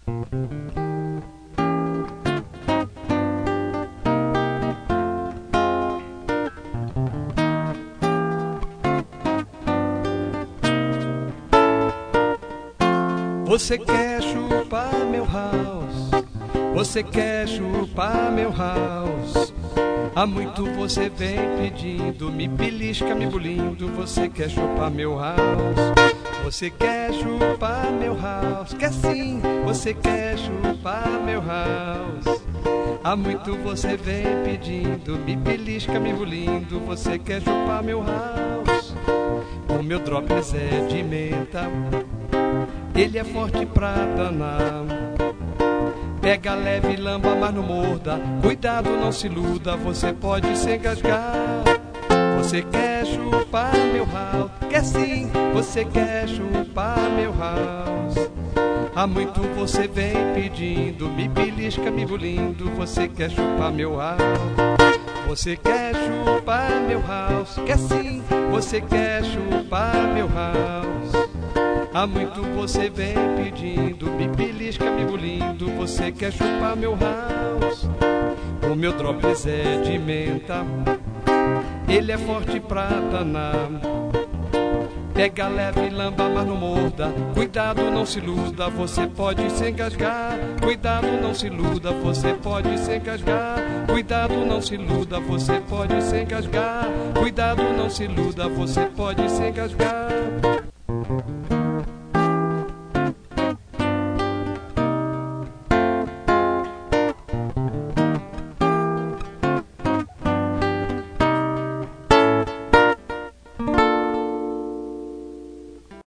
Você quer chupar meu house, você quer chupar meu house. Há muito você vem pedindo, me belisca, me bulindo. Você quer chupar meu house, você quer chupar meu house. Quer sim, você quer chupar meu house. Há muito você vem pedindo, me belisca, me bulindo. Você quer chupar meu house. O meu drops é de menta, ele é forte pra danar. Pega leve, lamba, mas não morda. Cuidado, não se iluda, você pode se engasgar. Você quer chupar meu house, quer sim, você quer chupar meu house. Há muito você vem pedindo, me belisca, me bulindo. Você quer chupar meu house, você quer chupar meu house. Quer sim, você quer chupar meu house. Há muito você vem pedindo, me belisca, me bulindo. Você quer chupar meu house. O meu drops é de menta, ele é forte pra danar. Pega leve, lamba, mas não morda. Cuidado, não se iluda, você pode se engasgar. Cuidado, não se iluda, você pode se engasgar. Cuidado, não se iluda, você pode se engasgar. Cuidado, não se iluda, você pode se engasgar.